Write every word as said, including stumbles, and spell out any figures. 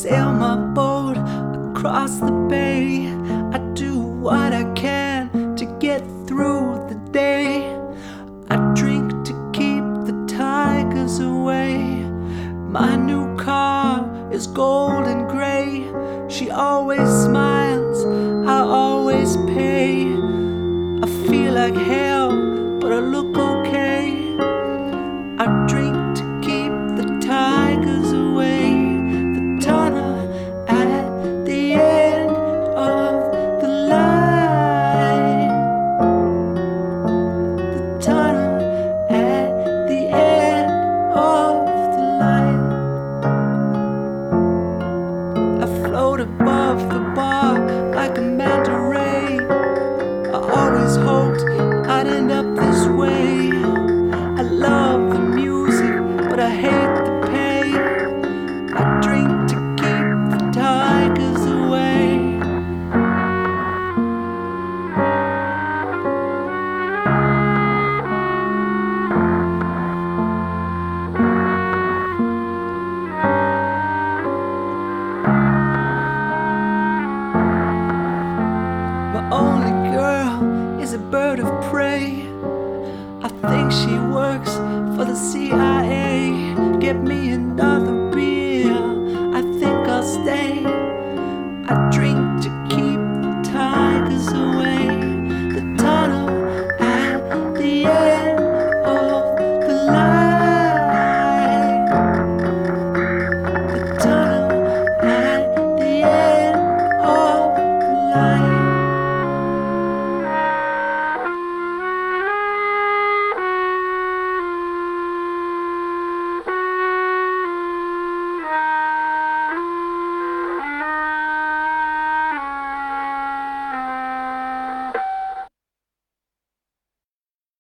sail my boat across the bay. I do what I can to get through the day. I drink to keep the tigers away. My new car is gold and gray. She always smiles, I always pay. I feel like hell, but I look okay. I drink to keep the tigers away. The tunnel at the end of the line. The tunnel at the end of the line. I float above the bar like a man